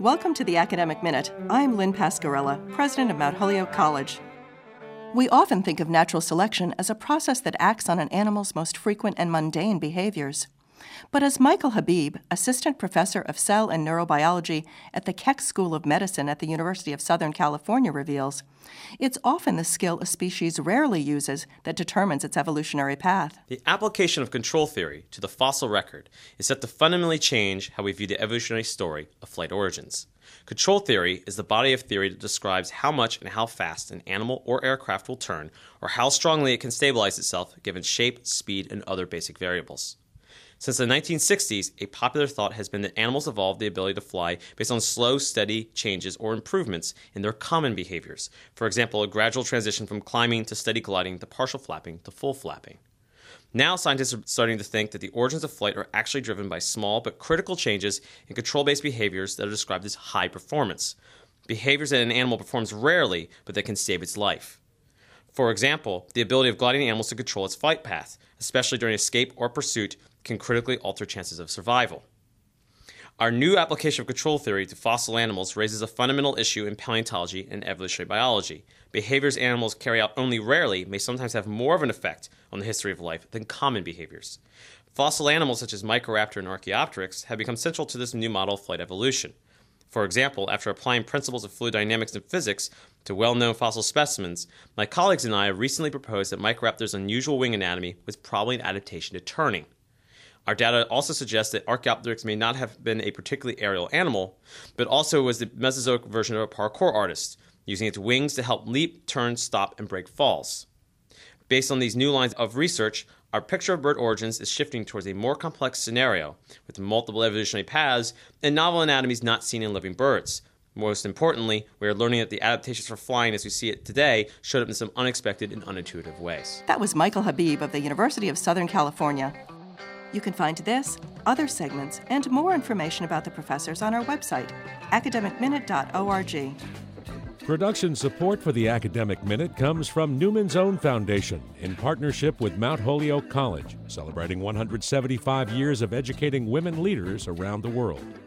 Welcome to the Academic Minute. I'm Lynn Pasquarella, president of Mount Holyoke College. We often think of natural selection as a process that acts on an animal's most frequent and mundane behaviors. But as Michael Habib, assistant professor of cell and neurobiology at the Keck School of Medicine at the University of Southern California reveals, it's often the skill a species rarely uses that determines its evolutionary path. The application of control theory to the fossil record is set to fundamentally change how we view the evolutionary story of flight origins. Control theory is the body of theory that describes how much and how fast an animal or aircraft will turn, or how strongly it can stabilize itself given shape, speed, and other basic variables. Since the 1960s, a popular thought has been that animals evolved the ability to fly based on slow, steady changes or improvements in their common behaviors. For example, a gradual transition from climbing to steady gliding to partial flapping to full flapping. Now, scientists are starting to think that the origins of flight are actually driven by small but critical changes in control-based behaviors that are described as high performance. Behaviors that an animal performs rarely, but that can save its life. For example, the ability of gliding animals to control its flight path, especially during escape or pursuit, can critically alter chances of survival. Our new application of control theory to fossil animals raises a fundamental issue in paleontology and evolutionary biology. Behaviors animals carry out only rarely may sometimes have more of an effect on the history of life than common behaviors. Fossil animals such as Microraptor and Archaeopteryx have become central to this new model of flight evolution. For example, after applying principles of fluid dynamics and physics to well-known fossil specimens, my colleagues and I have recently proposed that Microraptor's unusual wing anatomy was probably an adaptation to turning. Our data also suggests that Archaeopteryx may not have been a particularly aerial animal, but also was the Mesozoic version of a parkour artist, using its wings to help leap, turn, stop, and break falls. Based on these new lines of research, our picture of bird origins is shifting towards a more complex scenario, with multiple evolutionary paths and novel anatomies not seen in living birds. Most importantly, we are learning that the adaptations for flying as we see it today showed up in some unexpected and unintuitive ways. That was Michael Habib of the University of Southern California. You can find this, other segments, and more information about the professors on our website, academicminute.org. Production support for the Academic Minute comes from Newman's Own Foundation in partnership with Mount Holyoke College, celebrating 175 years of educating women leaders around the world.